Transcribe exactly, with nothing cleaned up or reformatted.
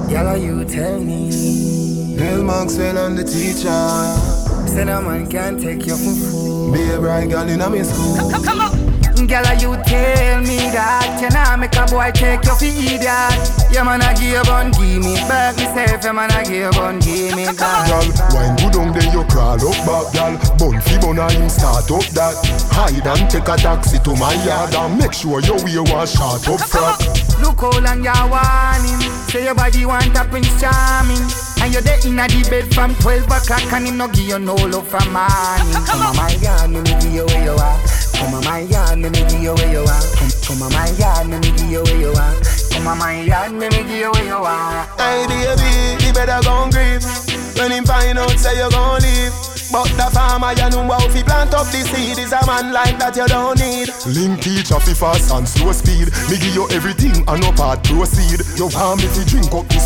Yalla, you tell me. Neil Maxwell and the teacher. Say no man can't take you for fool. Be a bright girl in a me school. Come, come, come on. Gala, you tell me that you nah make a boy take you for idiot. Yeah, man, I give you bun, give me back. Me say, if man, I give you bun, give me back. Girl, wine good on then you crawl up back, girl. Bun fi bun and him start up that. Hide and take a taxi to my yard and make sure you wear one short up frock. Look how long you want him. Say your body want a Prince Charming. And you're there in a the bed from twelve o'clock and him no give you no love from morning. Come on my yard, me me give you where you are. Come on my yard, me me give you where you are. Come, come on my yard, me me give you where you are. Come on my yard, me me give you where you are. Hey baby, you better gon' grieve. When him find out say you gon' leave. But the farmer you know how fi plant up the seed. Is a man like that you don't need. Link teacher fi fast and slow speed. Me give you everything and no part proceed. You want me fi drink up this